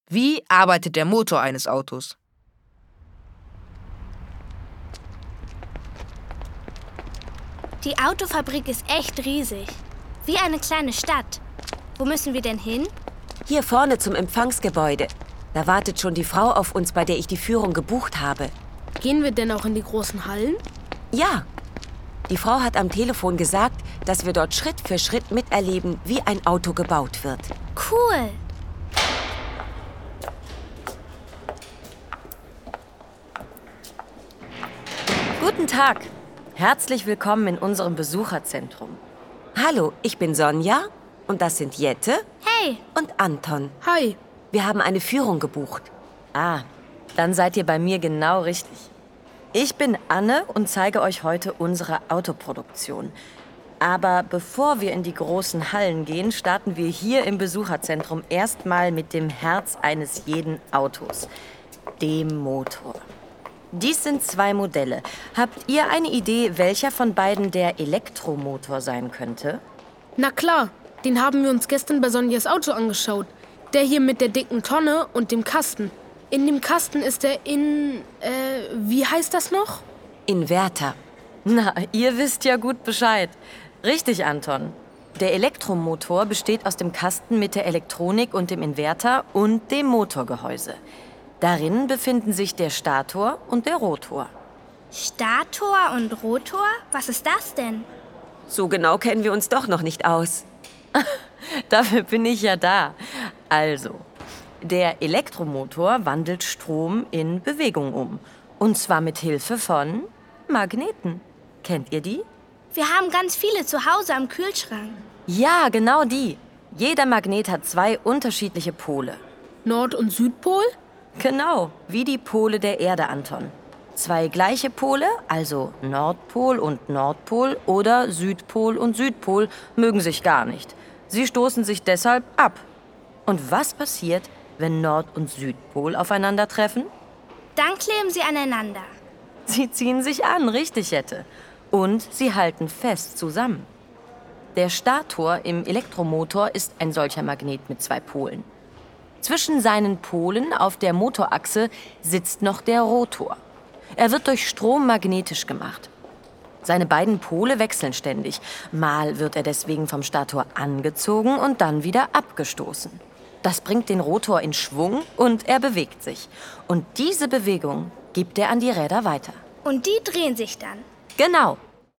Wie arbeitet der Motor eines Autos? Die Autofabrik ist echt riesig. Wie eine kleine Stadt. Wo müssen wir denn hin? Hier vorne zum Empfangsgebäude. Da wartet schon die Frau auf uns, bei der ich die Führung gebucht habe. Gehen wir denn auch in die großen Hallen? Ja. Die Frau hat am Telefon gesagt, dass wir dort Schritt für Schritt miterleben, wie ein Auto gebaut wird. Cool. Guten Tag. Herzlich willkommen in unserem Besucherzentrum. Hallo, ich bin Sonja und das sind Jette Hey. und Anton. Hi. Wir haben eine Führung gebucht. Ah, dann seid ihr bei mir genau richtig. Ich bin Anne und zeige euch heute unsere Autoproduktion. Aber bevor wir in die großen Hallen gehen, starten wir hier im Besucherzentrum erstmal mit dem Herz eines jeden Autos, dem Motor. Dies sind 2 Modelle. Habt ihr eine Idee, welcher von beiden der Elektromotor sein könnte? Na klar, den haben wir uns gestern bei Sonjas Auto angeschaut. Der hier mit der dicken Tonne und dem Kasten. In dem Kasten ist der wie heißt das noch? Inverter. Na, ihr wisst ja gut Bescheid. Richtig, Anton. Der Elektromotor besteht aus dem Kasten mit der Elektronik und dem Inverter und dem Motorgehäuse. Darin befinden sich der Stator und der Rotor. Stator und Rotor? Was ist das denn? So genau kennen wir uns doch noch nicht aus. Dafür bin ich ja da. Also, der Elektromotor wandelt Strom in Bewegung um. Und zwar mit Hilfe von Magneten. Kennt ihr die? Wir haben ganz viele zu Hause am Kühlschrank. Ja, genau die. Jeder Magnet hat 2 unterschiedliche Pole. Nord- und Südpol? Genau, wie die Pole der Erde, Anton. 2 gleiche Pole, also Nordpol und Nordpol oder Südpol und Südpol, mögen sich gar nicht. Sie stoßen sich deshalb ab. Und was passiert, wenn Nord- und Südpol aufeinandertreffen? Dann kleben sie aneinander. Sie ziehen sich an, richtig, Jette. Und sie halten fest zusammen. Der Stator im Elektromotor ist ein solcher Magnet mit 2 Polen. Zwischen seinen Polen auf der Motorachse sitzt noch der Rotor. Er wird durch Strom magnetisch gemacht. Seine beiden Pole wechseln ständig. Mal wird er deswegen vom Stator angezogen und dann wieder abgestoßen. Das bringt den Rotor in Schwung und er bewegt sich. Und diese Bewegung gibt er an die Räder weiter. Und die drehen sich dann. Genau.